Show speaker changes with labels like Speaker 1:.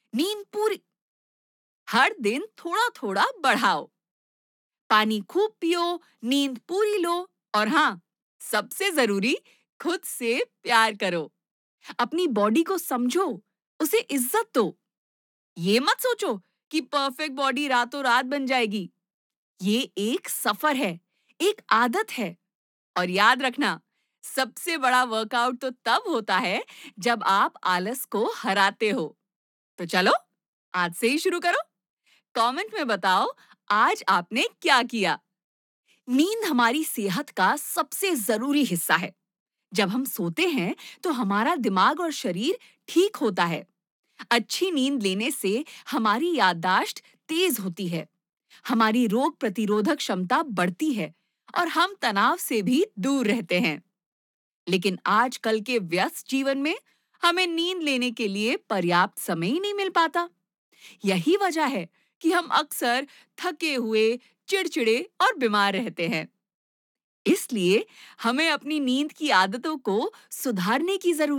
Speaker 1: नींद पूरी हर दिन थोड़ा-थोड़ा बढ़ाओ। पानी खूब पियो, नींद पूरी लो और हाँ, सबसे जरूरी खुद से प्यार करो। अपनी बॉडी को समझो, उसे इज्जत दो। ये मत सोचो कि परफेक्ट बॉडी रातों रात बन जाएगी। ये एक सफर है, एक आदत है। और याद रखना, सबसे बड़ा वर्कआउट तो तब होता है जब आप आलस को हराते हो। तो चलो, आज से ही शुरू करो। कमेंट में बताओ आज आपने क्या किया। नींद हमारी सेहत का सबसे जरूरी हिस्सा है। जब हम सोते हैं तो हमारा दिमाग और शरीर ठीक होता है। अच्छी नींद लेने से हमारी याददाश्त तेज होती है, हमारी रोग प्रतिरोधक क्षमता बढ़ती है और हम तनाव से भी दूर रहते हैं। लेकिन आजकल के व्यस्त जीवन में हमें नींद लेने के लिए पर्याप्त समय ही नहीं मिल पाता। यही वजह है कि हम अक्सर थके हुए, चिड़चिड़े और बीमार रहते हैं। इसलिए हमें अपनी नींद की आदतों को सुधारने की जरूरत